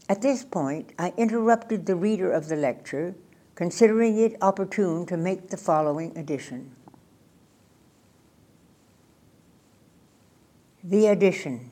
At this point, I interrupted the reader of the lecture, considering it opportune to make the following addition. The addition.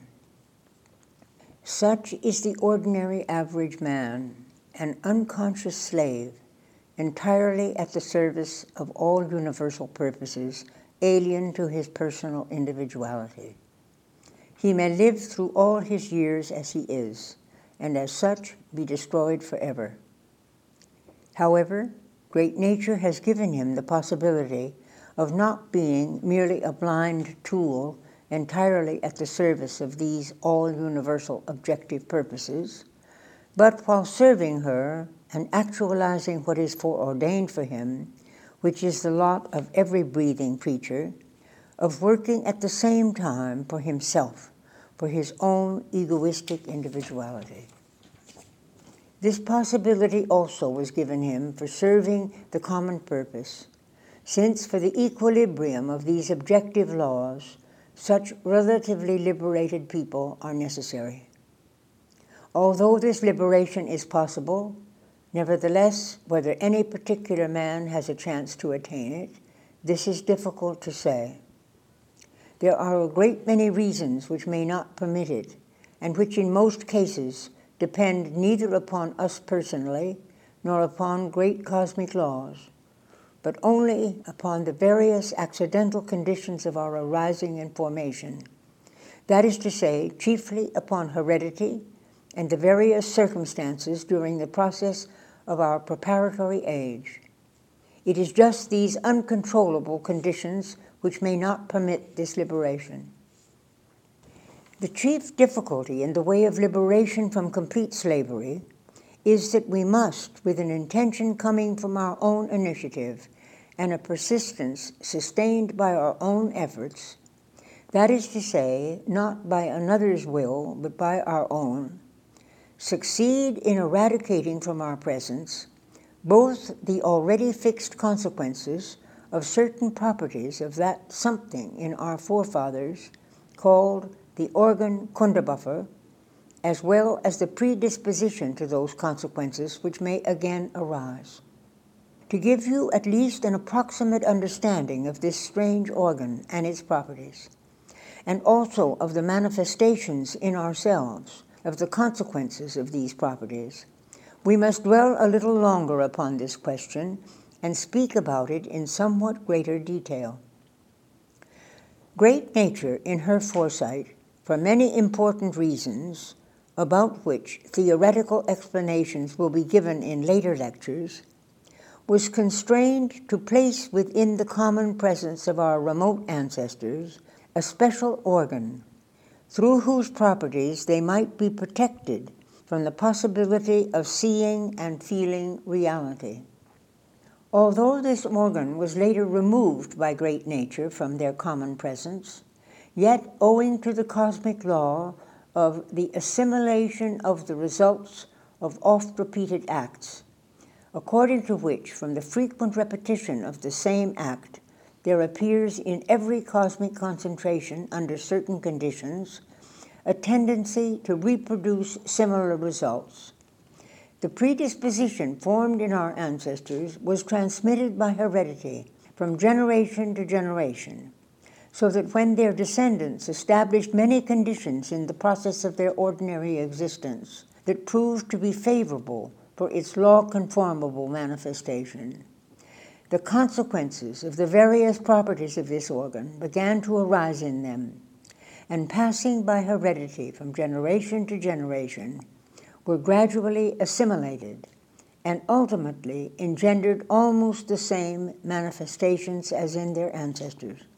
Such is the ordinary average man, an unconscious slave, entirely at the service of all universal purposes, alien to his personal individuality. He may live through all his years as he is, and as such be destroyed forever. However, great nature has given him the possibility of not being merely a blind tool entirely at the service of these all-universal objective purposes, but while serving her and actualizing what is foreordained for him, which is the lot of every breathing creature, of working at the same time for himself, for his own egoistic individuality. This possibility also was given him for serving the common purpose, since for the equilibrium of these objective laws, such relatively liberated people are necessary. Although this liberation is possible, nevertheless, whether any particular man has a chance to attain it, this is difficult to say. There are a great many reasons which may not permit it, and which in most cases depend neither upon us personally nor upon great cosmic laws, but only upon the various accidental conditions of our arising and formation. That is to say, chiefly upon heredity and the various circumstances during the process of our preparatory age. It is just these uncontrollable conditions which may not permit this liberation. The chief difficulty in the way of liberation from complete slavery is that we must, with an intention coming from our own initiative and a persistence sustained by our own efforts, that is to say, not by another's will, but by our own, succeed in eradicating from our presence both the already fixed consequences of certain properties of that something in our forefathers called the organ Kundabuffer, as well as the predisposition to those consequences which may again arise. To give you at least an approximate understanding of this strange organ and its properties, and also of the manifestations in ourselves of the consequences of these properties, we must dwell a little longer upon this question and speak about it in somewhat greater detail. Great nature, in her foresight, for many important reasons, about which theoretical explanations will be given in later lectures, was constrained to place within the common presence of our remote ancestors a special organ, through whose properties they might be protected from the possibility of seeing and feeling reality. Although this organ was later removed by great nature from their common presence, yet owing to the cosmic law of the assimilation of the results of oft-repeated acts, according to which, from the frequent repetition of the same act, there appears in every cosmic concentration under certain conditions a tendency to reproduce similar results. The predisposition formed in our ancestors was transmitted by heredity from generation to generation, so that when their descendants established many conditions in the process of their ordinary existence that proved to be favorable for its law-conformable manifestation, the consequences of the various properties of this organ began to arise in them, and passing by heredity from generation to generation, were gradually assimilated and ultimately engendered almost the same manifestations as in their ancestors.